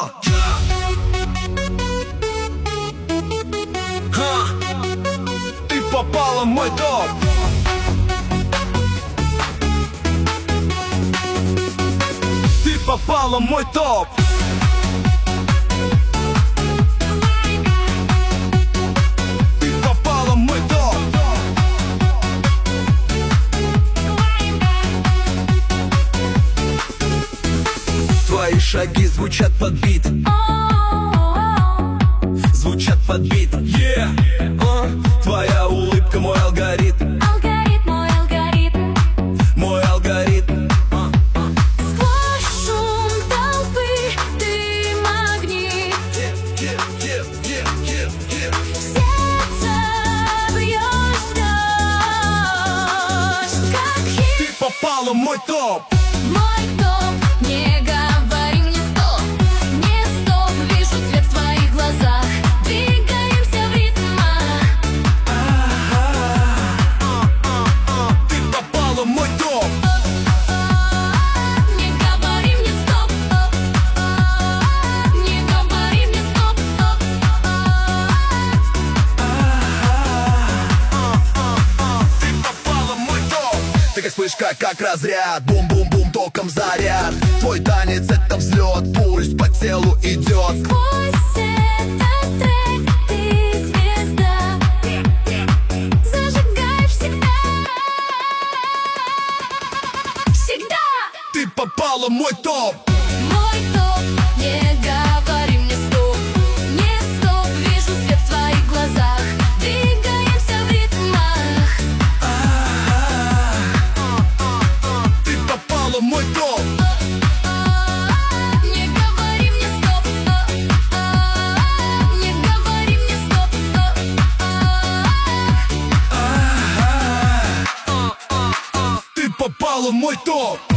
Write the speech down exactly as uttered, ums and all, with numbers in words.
Ха. Ты попала в мой топ. Ты попала в мой топ. Ты попала в мой топ. Твои шаги звучат под бит. Звучат под бит. Yeah. uh. Твоя улыбка мой алгоритм. Алгоритм, мой алгоритм. Мой алгоритм. uh, uh. Сквозь шум толпы ты магнит. Yeah, yeah, yeah, yeah, yeah, yeah. Сердце бьешь дождь, как хит. Ты попала в мой топ. Мой топ, не говори мне стоп. Не стоп, вижу свет в твоих глазах. Двигаемся в ритмах. Ты попала в мой топ. Не говори мне стоп. Не говори мне стоп. Ты попала в мой топ. Ты как вспышка, как разряд. Бум-бум-бум, током заряд. Твой танец — это взлет. Пульс по телу идет. Сквозь этот трек ты звезда. Зажигаешь всегда. Всегда. Ты попала в мой топ. Мой топ, не говори мне стоп. Не стоп, вижу свет в твоих глазах. Двигаемся в ритмах. Ты попала в мой топ. Не говори мне стоп. Не говори мне стоп. Ты попала в мой топ.